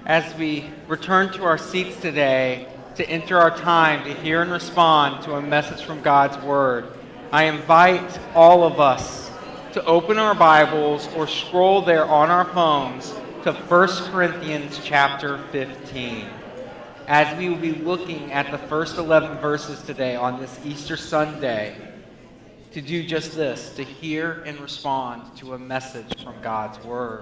As we return to our seats today to enter our time to hear and respond to a message from God's Word, I invite all of us to open our Bibles or scroll there on our phones to 1 Corinthians chapter 15. As we will be looking at the first 11 verses today on this Easter Sunday, to do just this, to hear and respond to a message from God's Word.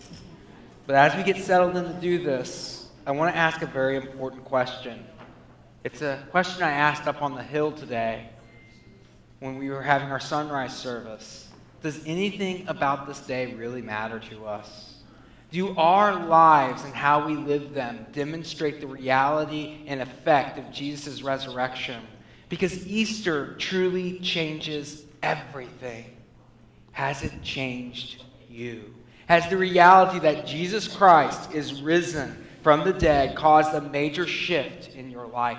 But as we get settled in to do this, I want to ask a very important question. It's a question I asked up on the hill today when we were having our sunrise service. Does anything about this day really matter to us? Do our lives and how we live them demonstrate the reality and effect of Jesus' resurrection? Because Easter truly changes everything. Has it changed you? Has the reality that Jesus Christ is risen from the dead caused a major shift in your life?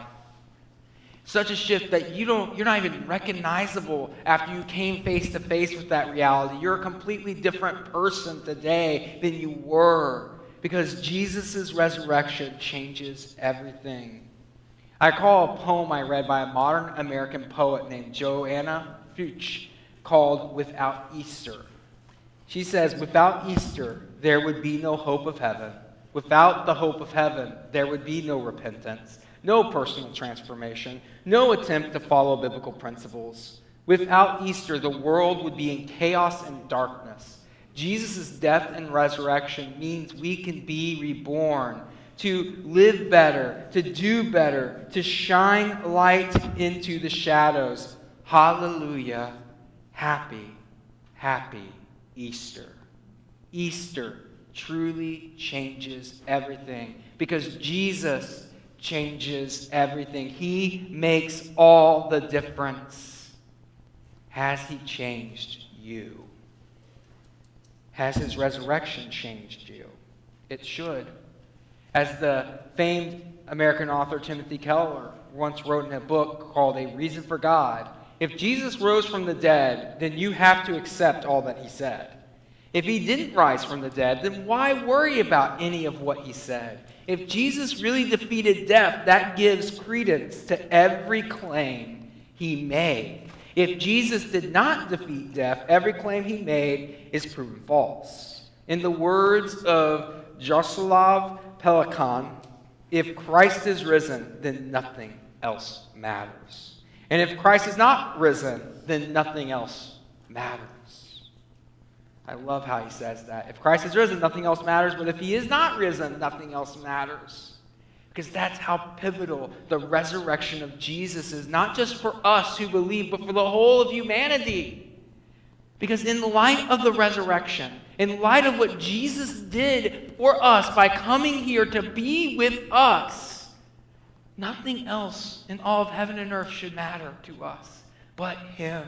Such a shift that you're not even recognizable after you came face to face with that reality. You're a completely different person today than you were because Jesus' resurrection changes everything. I recall a poem I read by a modern American poet named Joanna Fuchs called Without Easter. She says, without Easter, there would be no hope of heaven. Without the hope of heaven, there would be no repentance, no personal transformation, no attempt to follow biblical principles. Without Easter, the world would be in chaos and darkness. Jesus' death and resurrection means we can be reborn, to live better, to do better, to shine light into the shadows. Hallelujah. Happy, happy Easter. Easter truly changes everything because Jesus changes everything. He makes all the difference. Has he changed you? Has his resurrection changed you? It should. As the famed American author Timothy Keller once wrote in a book called A Reason for God, if Jesus rose from the dead, then you have to accept all that he said. If he didn't rise from the dead, then why worry about any of what he said? If Jesus really defeated death, that gives credence to every claim he made. If Jesus did not defeat death, every claim he made is proven false. In the words of Jaroslav Pelikan, if Christ is risen, then nothing else matters. And if Christ is not risen, then nothing else matters. I love how he says that. If Christ is risen, nothing else matters. But if he is not risen, nothing else matters. Because that's how pivotal the resurrection of Jesus is. Not just for us who believe, but for the whole of humanity. Because in the light of the resurrection, in light of what Jesus did for us by coming here to be with us, nothing else in all of heaven and earth should matter to us but him.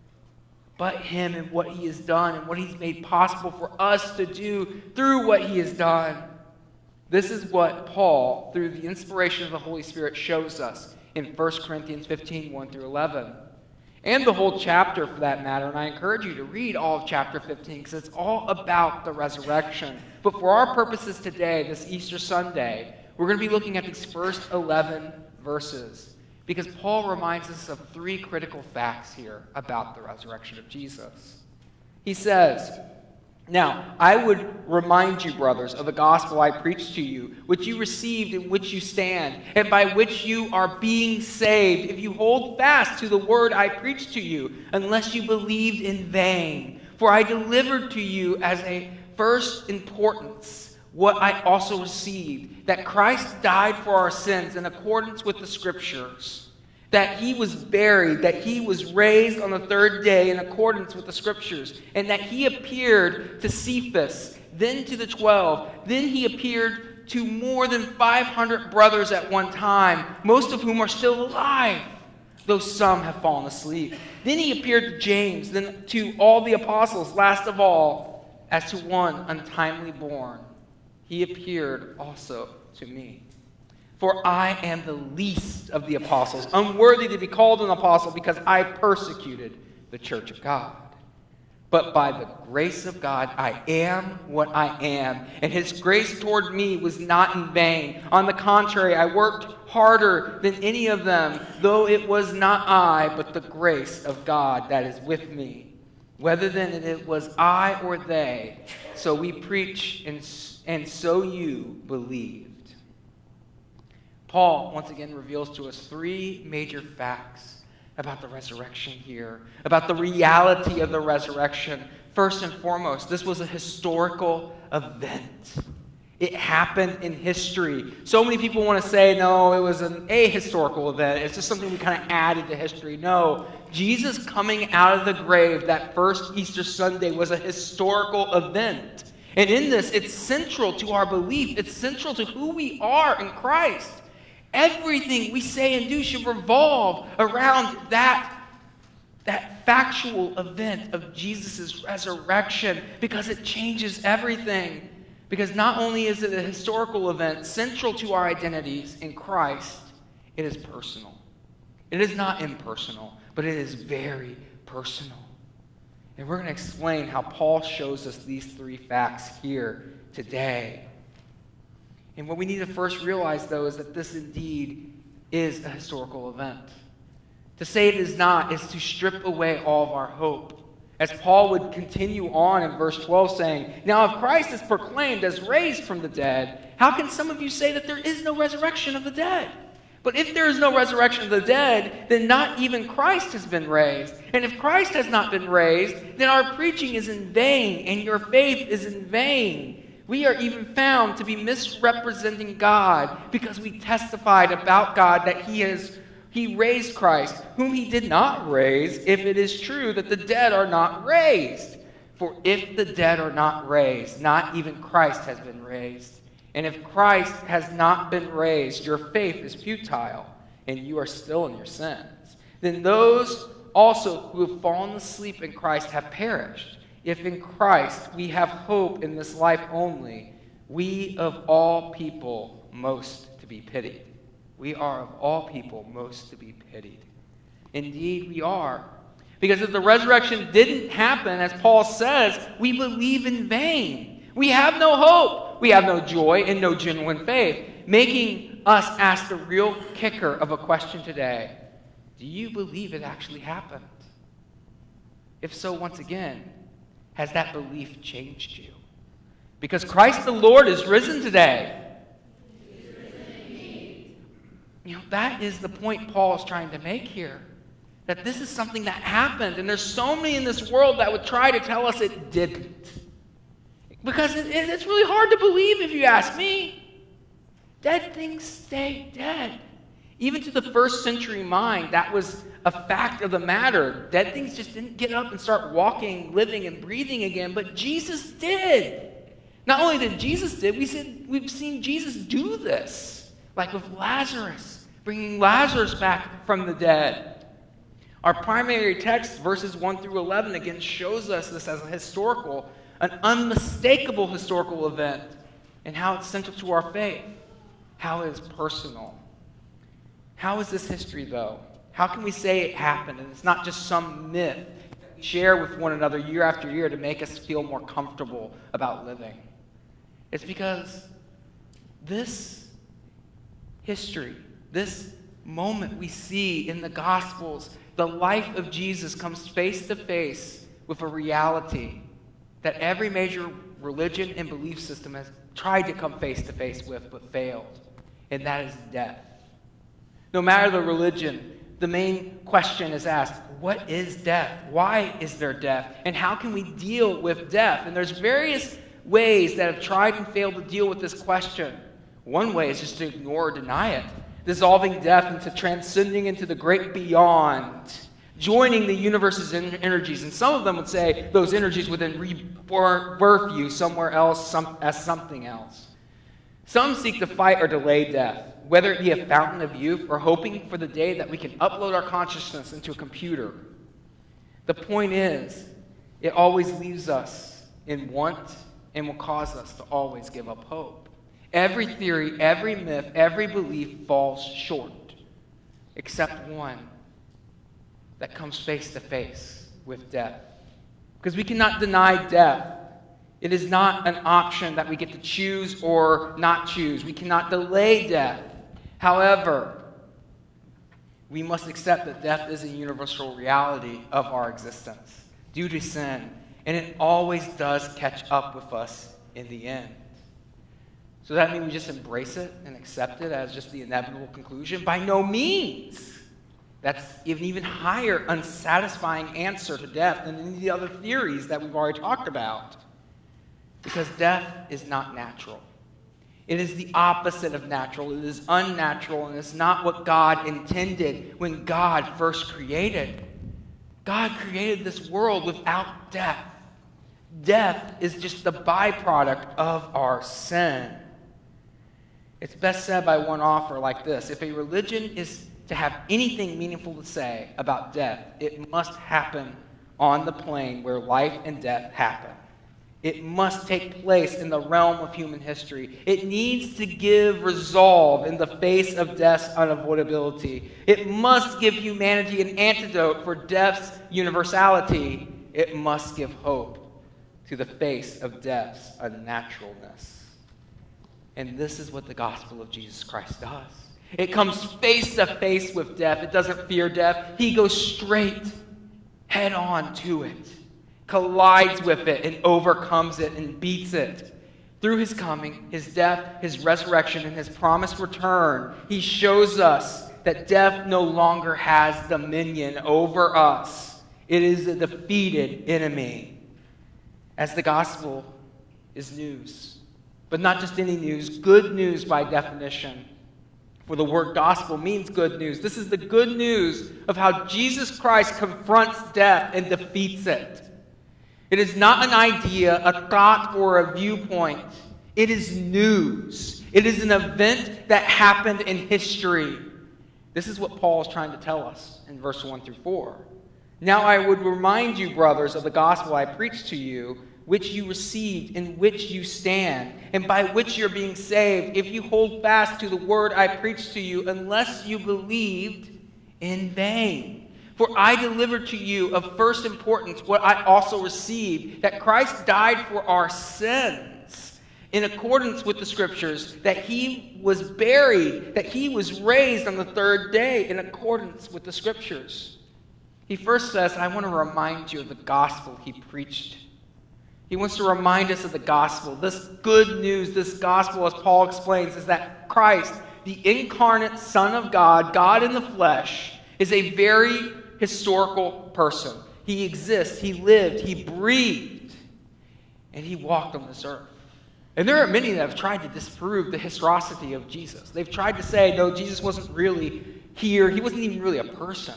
But him and what he has done and what he's made possible for us to do through what he has done. This is what Paul, through the inspiration of the Holy Spirit, shows us in 1 Corinthians 15, 1 through 11. And the whole chapter for that matter. And I encourage you to read all of chapter 15 because it's all about the resurrection. But for our purposes today, this Easter Sunday, we're going to be looking at these first 11 verses because Paul reminds us of three critical facts here about the resurrection of Jesus. He says, now, I would remind you, brothers, of the gospel I preached to you, which you received, in which you stand, and by which you are being saved, if you hold fast to the word I preached to you, unless you believed in vain. For I delivered to you as a first importance what I also received, that Christ died for our sins in accordance with the Scriptures, that he was buried, that he was raised on the third day in accordance with the Scriptures, and that he appeared to Cephas, then to the 12, then he appeared to more than 500 brothers at one time, most of whom are still alive, though some have fallen asleep. Then he appeared to James, then to all the apostles, last of all, as to one untimely born. He appeared also to me. For I am the least of the apostles, unworthy to be called an apostle because I persecuted the church of God. But by the grace of God, I am what I am. And his grace toward me was not in vain. On the contrary, I worked harder than any of them, though it was not I, but the grace of God that is with me. Whether then it was I or they, so we preach, and so you believed. Paul, once again, reveals to us three major facts about the resurrection here, about the reality of the resurrection. First and foremost, this was a historical event. It happened in history. So many people want to say, no, it was an ahistorical event. It's just something we kind of added to history. No, Jesus coming out of the grave that first Easter Sunday was a historical event. And in this, it's central to our belief. It's central to who we are in Christ. Everything we say and do should revolve around that factual event of Jesus' resurrection, because it changes everything. Because not only is it a historical event central to our identities in Christ, it is personal. It is not impersonal, but it is very personal. And we're going to explain how Paul shows us these three facts here today. And what we need to first realize, though, is that this indeed is a historical event. To say it is not is to strip away all of our hope. As Paul would continue on in verse 12 saying, now if Christ is proclaimed as raised from the dead, how can some of you say that there is no resurrection of the dead? But if there is no resurrection of the dead, then not even Christ has been raised. And if Christ has not been raised, then our preaching is in vain, and your faith is in vain. We are even found to be misrepresenting God because we testified about God that He raised Christ, whom He did not raise, if it is true that the dead are not raised. For if the dead are not raised, not even Christ has been raised. And if Christ has not been raised, your faith is futile, and you are still in your sins. Then those also who have fallen asleep in Christ have perished. If in Christ we have hope in this life only, we of all people most to be pitied. We are of all people most to be pitied. Indeed, we are. Because if the resurrection didn't happen, as Paul says, we believe in vain. We have no hope. We have no joy and no genuine faith, making us ask the real kicker of a question today. Do you believe it actually happened? If so, once again, has that belief changed you? Because Christ the Lord is risen today. That is the point Paul is trying to make here. That this is something that happened. And there's so many in this world that would try to tell us it didn't. Because it's really hard to believe if you ask me. Dead things stay dead. Even to the first century mind, that was a fact of the matter. Dead things just didn't get up and start walking, living, and breathing again, but Jesus did. Not only did Jesus did, we've seen Jesus do this, like with Lazarus, bringing Lazarus back from the dead. Our primary text, verses 1 through 11, again shows us this as an unmistakable historical event, and how it's central to our faith, how it is personal. How is this history, though? How can we say it happened and it's not just some myth that we share with one another year after year to make us feel more comfortable about living? It's because this history, this moment we see in the Gospels, the life of Jesus comes face to face with a reality that every major religion and belief system has tried to come face to face with but failed, and that is death. No matter the religion, the main question is asked, what is death? Why is there death? And how can we deal with death? And there's various ways that have tried and failed to deal with this question. One way is just to ignore or deny it, dissolving death into transcending into the great beyond, joining the universe's energies. And some of them would say those energies would then rebirth you somewhere else as something else. Some seek to fight or delay death, whether it be a fountain of youth or hoping for the day that we can upload our consciousness into a computer. The point is, it always leaves us in want and will cause us to always give up hope. Every theory, every myth, every belief falls short, except one that comes face to face with death. because we cannot deny death. It is not an option that we get to choose or not choose. We cannot delay death. However, we must accept that death is a universal reality of our existence due to sin, and it always does catch up with us in the end. So that means we just embrace it and accept it as just the inevitable conclusion? By no means. That's an even higher, unsatisfying answer to death than any of the other theories that we've already talked about. Because death is not natural. It is the opposite of natural. It is unnatural, and it's not what God intended when God first created. God created this world without death. Death is just the byproduct of our sin. It's best said by one author like this: if a religion is to have anything meaningful to say about death, it must happen on the plane where life and death happen. It must take place in the realm of human history. It needs to give resolve in the face of death's unavoidability. It must give humanity an antidote for death's universality. It must give hope to the face of death's unnaturalness. And this is what the gospel of Jesus Christ does. It comes face to face with death. It doesn't fear death. He goes straight, head on to it, collides with it, and overcomes it and beats it. Through his coming, his death, his resurrection, and his promised return, he shows us that death no longer has dominion over us. It is a defeated enemy. As the gospel is news, but not just any news, good news by definition. For the word gospel means good news. This is the good news of how Jesus Christ confronts death and defeats it. It is not an idea, a thought, or a viewpoint. It is news. It is an event that happened in history. This is what Paul is trying to tell us in verse 1 through 4. Now I would remind you, brothers, of the gospel I preached to you, which you received, in which you stand, and by which you're being saved, if you hold fast to the word I preached to you, unless you believed in vain. For I delivered to you of first importance what I also received, that Christ died for our sins, in accordance with the Scriptures, that he was buried, that he was raised on the third day, in accordance with the Scriptures. He first says, I want to remind you of the gospel he preached. He wants to remind us of the gospel. This good news, this gospel, as Paul explains, is that Christ, the incarnate Son of God, God in the flesh, is a very historical person. He exists, he lived, he breathed, and he walked on this earth. And there are many that have tried to disprove the historicity of Jesus. They've tried to say, no, Jesus wasn't really here. He wasn't even really a person.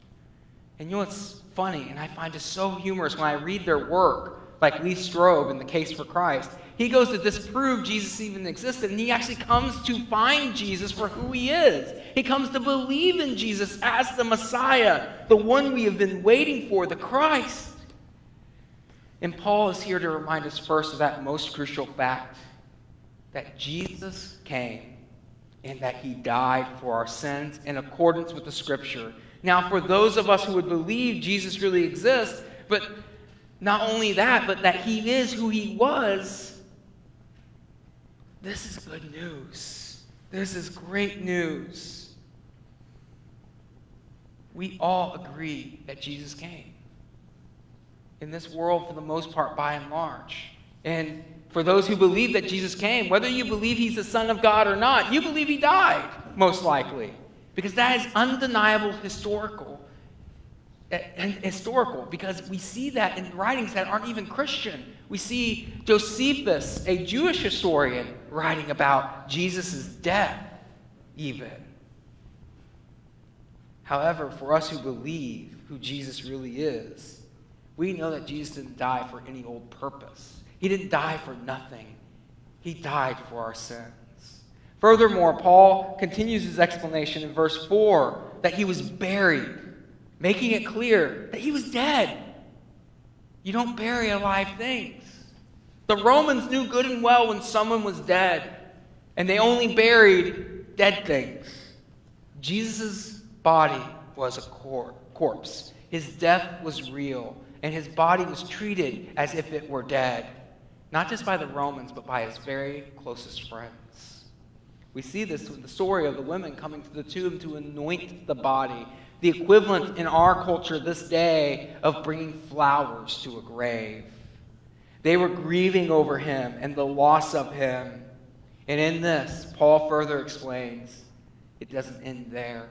And you know what's funny, and I find it so humorous when I read their work, like Lee Strobel in The Case for Christ. He goes to disprove Jesus even existed, and he actually comes to find Jesus for who he is. He comes to believe in Jesus as the Messiah, the one we have been waiting for, the Christ. And Paul is here to remind us first of that most crucial fact, that Jesus came and that he died for our sins in accordance with the Scripture. Now, for those of us who would believe Jesus really exists, but not only that, but that he is who he was, this is good news. This is great news. We all agree that Jesus came. In this world, for the most part, by and large. And for those who believe that Jesus came, whether you believe he's the Son of God or not, you believe he died, most likely. Because that is undeniable historical, because we see that in writings that aren't even Christian. We see Josephus, a Jewish historian, writing about Jesus' death even. However, for us who believe who Jesus really is, we know that Jesus didn't die for any old purpose. He didn't die for nothing. He died for our sins. Furthermore, Paul continues his explanation in verse 4 that he was buried, making it clear that he was dead. You don't bury alive things. The Romans knew good and well when someone was dead, and they only buried dead things. Jesus' body was a corpse. His death was real, and his body was treated as if it were dead, not just by the Romans, but by his very closest friends. We see this with the story of the women coming to the tomb to anoint the body, the equivalent in our culture this day of bringing flowers to a grave. They were grieving over him and the loss of him. And in this, Paul further explains, it doesn't end there.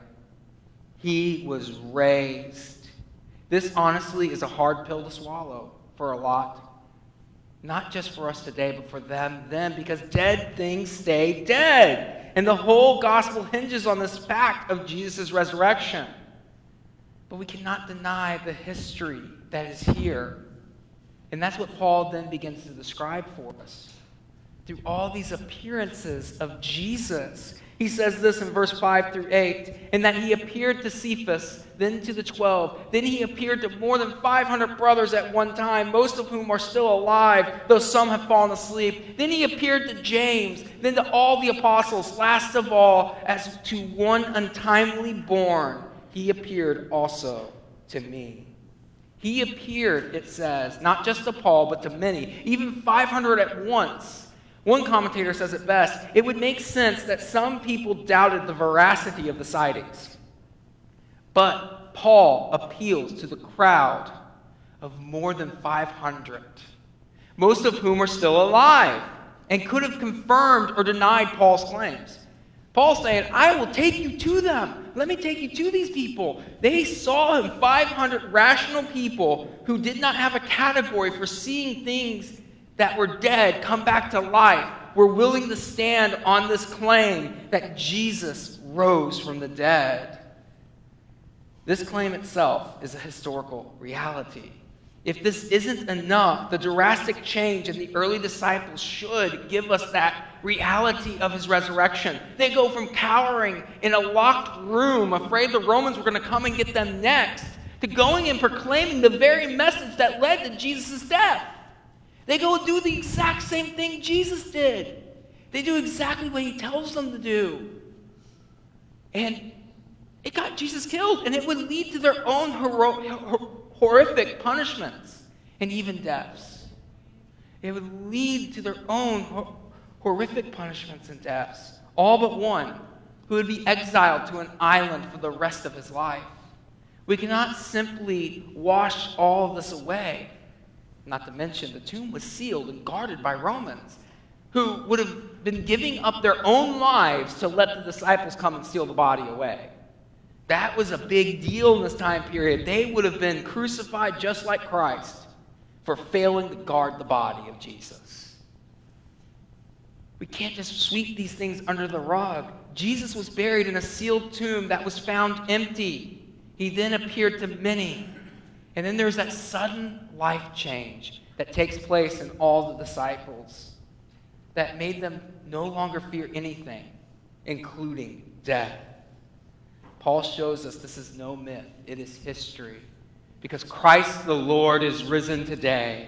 He was raised. This honestly is a hard pill to swallow for a lot. Not just for us today, but for them then, because dead things stay dead. And the whole gospel hinges on this fact of Jesus' resurrection. But we cannot deny the history that is here. And that's what Paul then begins to describe for us. Through all these appearances of Jesus. He says this in verse 5 through 8, and that he appeared to Cephas, then to the 12. Then he appeared to more than 500 brothers at one time, most of whom are still alive, though some have fallen asleep. Then he appeared to James, then to all the apostles. Last of all, as to one untimely born, he appeared also to me. He appeared, it says, not just to Paul, but to many, even 500 at once. One commentator says it best, it would make sense that some people doubted the veracity of the sightings. But Paul appeals to the crowd of more than 500, most of whom are still alive and could have confirmed or denied Paul's claims. Paul's saying, I will take you to them. Let me take you to these people. They saw him, 500 rational people who did not have a category for seeing things that were dead come back to life, were willing to stand on this claim that Jesus rose from the dead. This claim itself is a historical reality. If this isn't enough, the drastic change in the early disciples should give us that reality of his resurrection. They go from cowering in a locked room, afraid the Romans were going to come and get them next, to going and proclaiming the very message that led to Jesus' death. They go do the exact same thing Jesus did. They do exactly what he tells them to do. And it got Jesus killed, and it would lead to their own horrific punishments and even deaths. It would lead to their own horrific punishments and deaths, all but one, who would be exiled to an island for the rest of his life. We cannot simply wash all of this away. Not to mention, the tomb was sealed and guarded by Romans, who would have been giving up their own lives to let the disciples come and steal the body away. That was a big deal in this time period. They would have been crucified just like Christ for failing to guard the body of Jesus. We can't just sweep these things under the rug. Jesus was buried in a sealed tomb that was found empty. He then appeared to many. And then there's that sudden life change that takes place in all the disciples that made them no longer fear anything, including death. Paul shows us this is no myth, it is history. Because Christ the Lord is risen today.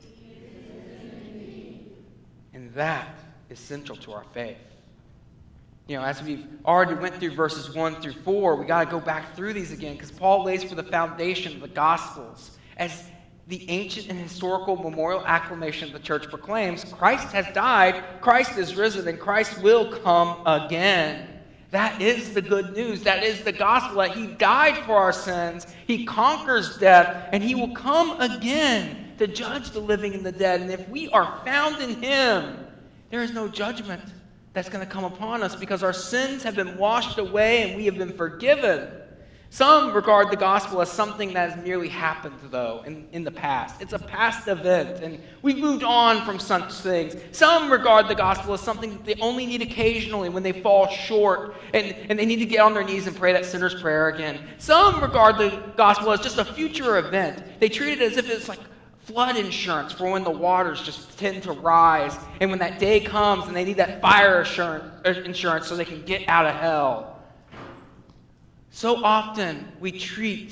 And that is central to our faith. You know, as we've already went through verses 1 through 4, we got to go back through these again because Paul lays for the foundation of the Gospels. As the ancient and historical memorial acclamation of the church proclaims, Christ has died, Christ is risen, and Christ will come again. That is the good news. That is the gospel, that he died for our sins, he conquers death, and he will come again to judge the living and the dead. And if we are found in him, there is no judgment that's going to come upon us because our sins have been washed away and we have been forgiven. Some regard the gospel as something that has merely happened, though, in the past. It's a past event, and we've moved on from such things. Some regard the gospel as something that they only need occasionally when they fall short, and they need to get on their knees and pray that sinner's prayer again. Some regard the gospel as just a future event. They treat it as if it's like flood insurance for when the waters just tend to rise, and when that day comes and they need that fire insurance so they can get out of hell. So often we treat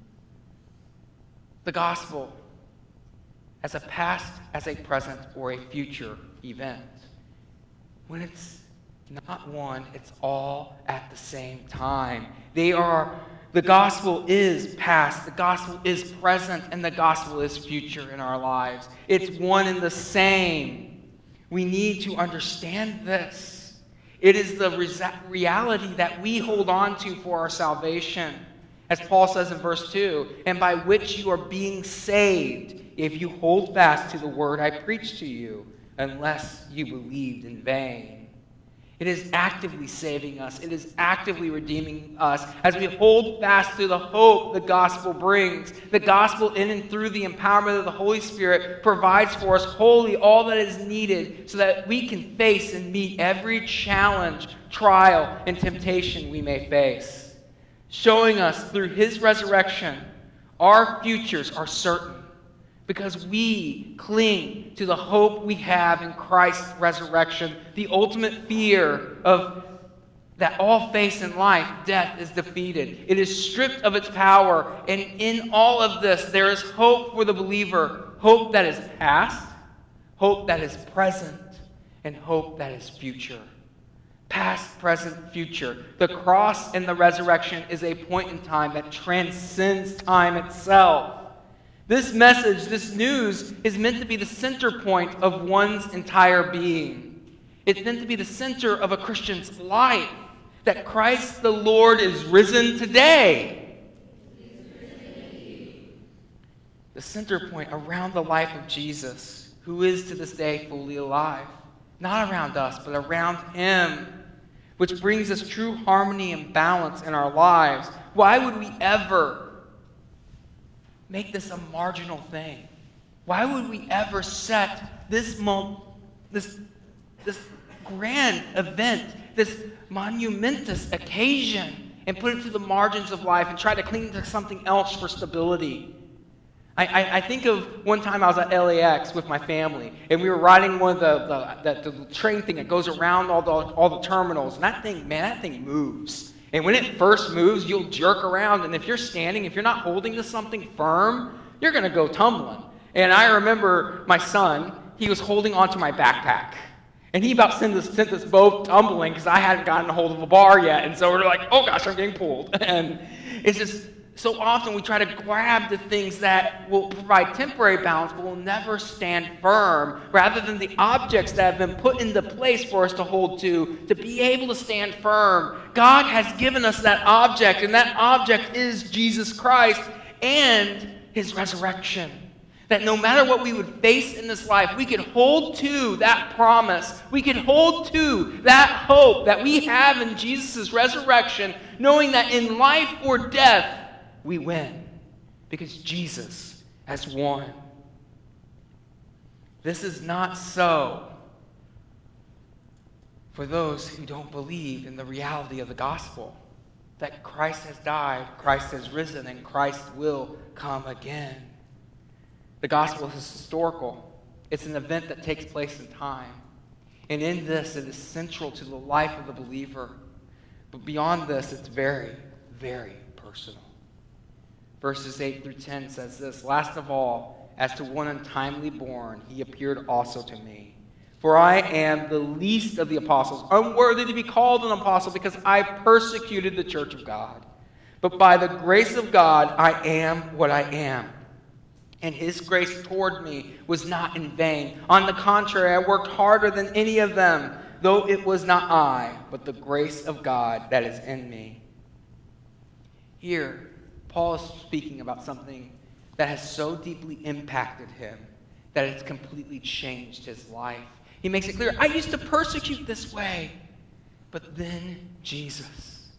the gospel as a past, as a present, or a future event. When it's not one, it's all at the same time. The The gospel is past, the gospel is present, and the gospel is future in our lives. It's one and the same. We need to understand this. It is the reality that we hold on to for our salvation. As Paul says in verse 2, and by which you are being saved, if you hold fast to the word I preached to you, unless you believed in vain. It is actively saving us. It is actively redeeming us as we hold fast to the hope the gospel brings. The gospel, in and through the empowerment of the Holy Spirit, provides for us wholly all that is needed so that we can face and meet every challenge, trial, and temptation we may face. Showing us through his resurrection, our futures are certain because we cling to the hope we have in Christ's resurrection, the ultimate fear of that all face in life, death is defeated. It is stripped of its power, and in all of this, there is hope for the believer, hope that is past, hope that is present, and hope that is future. Past, present, future. The cross and the resurrection is a point in time that transcends time itself. This message, this news, is meant to be the center point of one's entire being. It's meant to be the center of a Christian's life, that Christ the Lord is risen today. The center point around the life of Jesus, who is to this day fully alive. Not around us, but around him, which brings us true harmony and balance in our lives. Why would we ever make this a marginal thing? Why would we ever set this grand event, this monumentous occasion, and put it to the margins of life and try to cling to something else for stability? I think of one time I was at LAX with my family, and we were riding one of the train thing that goes around all the terminals, and that thing moves. And when it first moves, you'll jerk around, and if you're standing, if you're not holding to something firm, you're going to go tumbling. And I remember my son, he was holding onto my backpack, and he about sent us both tumbling because I hadn't gotten a hold of a bar yet, and so we're like, oh gosh, I'm getting pulled. And it's just so often we try to grab the things that will provide temporary balance but will never stand firm, rather than the objects that have been put into place for us to hold to be able to stand firm. God has given us that object, and that object is Jesus Christ and his resurrection. That no matter what we would face in this life, we can hold to that promise. We can hold to that hope that we have in Jesus' resurrection, knowing that in life or death, we win because Jesus has won. This is not so for those who don't believe in the reality of the gospel, that Christ has died, Christ has risen, and Christ will come again. The gospel is historical. It's an event that takes place in time. And in this, it is central to the life of the believer. But beyond this, it's very, very personal. Verses 8 through 10 says this, last of all, as to one untimely born, he appeared also to me. For I am the least of the apostles, unworthy to be called an apostle because I persecuted the church of God. But by the grace of God, I am what I am. And his grace toward me was not in vain. On the contrary, I worked harder than any of them, though it was not I, but the grace of God that is in me. Here, Paul is speaking about something that has so deeply impacted him that it's completely changed his life. He makes it clear, I used to persecute this way, but then Jesus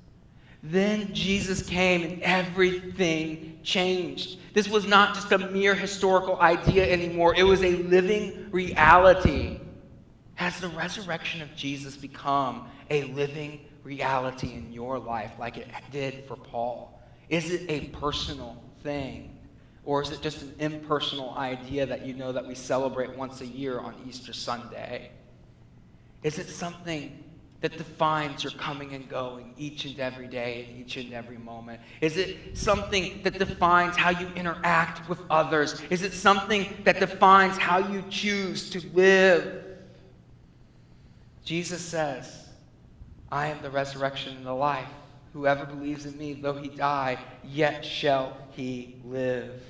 came and everything changed. This was not just a mere historical idea anymore. It was a living reality. Has the resurrection of Jesus become a living reality in your life like it did for Paul? Is it a personal thing? Or is it just an impersonal idea that you know that we celebrate once a year on Easter Sunday? Is it something that defines your coming and going each and every day and each and every moment? Is it something that defines how you interact with others? Is it something that defines how you choose to live? Jesus says, I am the resurrection and the life. Whoever believes in me, though he die, yet shall he live.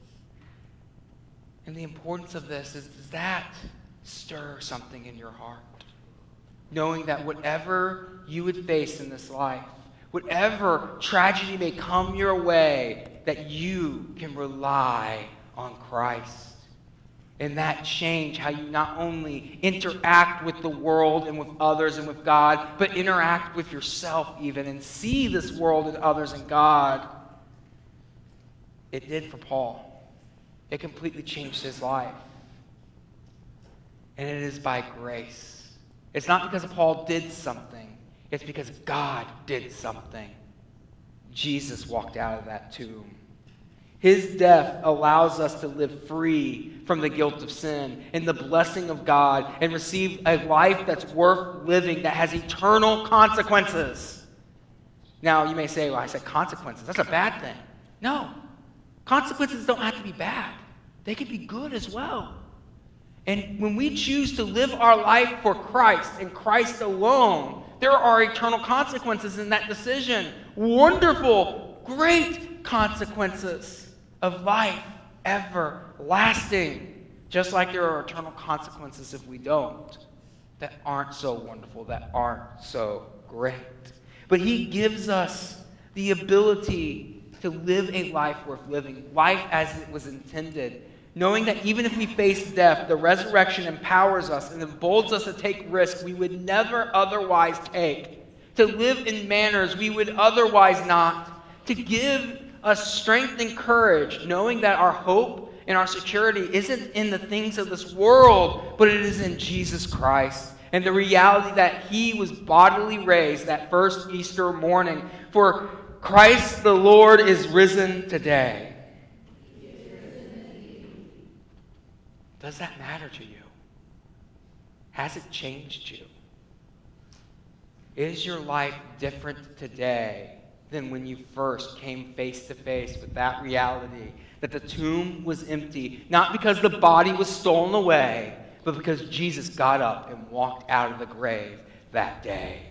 And the importance of this is, does that stir something in your heart? Knowing that whatever you would face in this life, whatever tragedy may come your way, that you can rely on Christ. And that change how you not only interact with the world and with others and with God, but interact with yourself even and see this world and others and God. It did for Paul. It completely changed his life. And it is by grace. It's not because Paul did something. It's because God did something. Jesus walked out of that tomb. His death allows us to live free from the guilt of sin and the blessing of God and receive a life that's worth living, that has eternal consequences. Now, you may say, well, I said consequences. That's a bad thing. No. Consequences don't have to be bad. They can be good as well. And when we choose to live our life for Christ and Christ alone, there are eternal consequences in that decision. Wonderful, great consequences of life, everlasting. Just like there are eternal consequences if we don't, that aren't so wonderful, that aren't so great. But he gives us the ability to live a life worth living, life as it was intended, knowing that even if we face death, the resurrection empowers us and emboldens us to take risks we would never otherwise take, to live in manners we would otherwise not, to give us strength and courage, knowing that our hope and our security isn't in the things of this world, but it is in Jesus Christ and the reality that he was bodily raised that first Easter morning. For Christ the Lord is risen today. Does that matter to you? Has it changed you? Is your life different today than when you first came face to face with that reality that the tomb was empty, not because the body was stolen away, but because Jesus got up and walked out of the grave that day?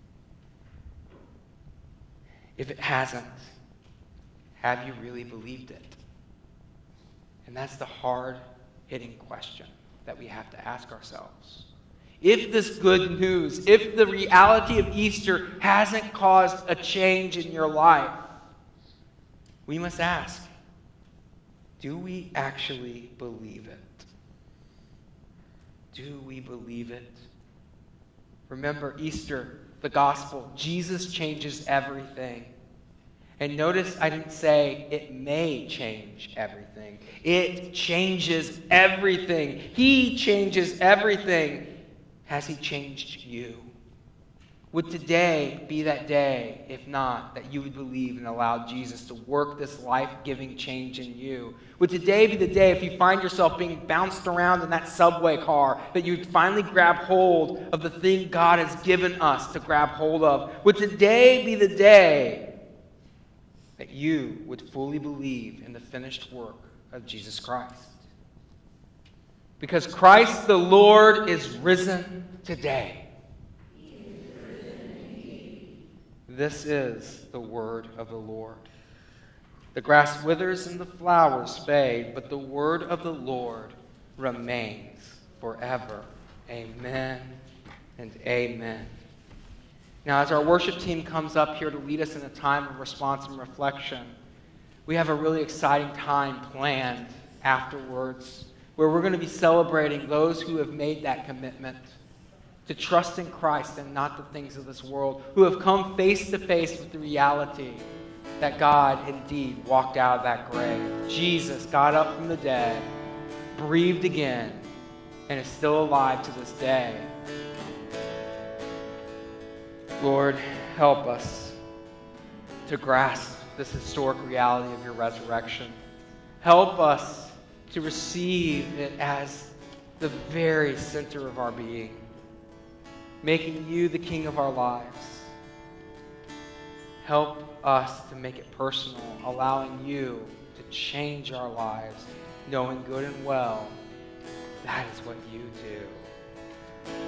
If it hasn't, have you really believed it? And that's the hard-hitting question that we have to ask ourselves. If this good news, if the reality of Easter hasn't caused a change in your life, we must ask, do we actually believe it? Do we believe it? Remember Easter, the gospel. Jesus changes everything. And notice I didn't say it may change everything. It changes everything. He changes everything. Has he changed you? Would today be that day, if not, that you would believe and allow Jesus to work this life-giving change in you? Would today be the day, if you find yourself being bounced around in that subway car, that you'd finally grab hold of the thing God has given us to grab hold of? Would today be the day that you would fully believe in the finished work of Jesus Christ? Because Christ the Lord is risen today. This is the word of the Lord. The grass withers and the flowers fade, but the word of the Lord remains forever. Amen and amen. Now, as our worship team comes up here to lead us in a time of response and reflection, we have a really exciting time planned afterwards, where we're going to be celebrating those who have made that commitment to trust in Christ and not the things of this world, who have come face to face with the reality that God indeed walked out of that grave. Jesus got up from the dead, breathed again, and is still alive to this day. Lord, help us to grasp this historic reality of your resurrection. Help us to receive it as the very center of our being, making you the King of our lives. Help us to make it personal, allowing you to change our lives, knowing good and well that is what you do.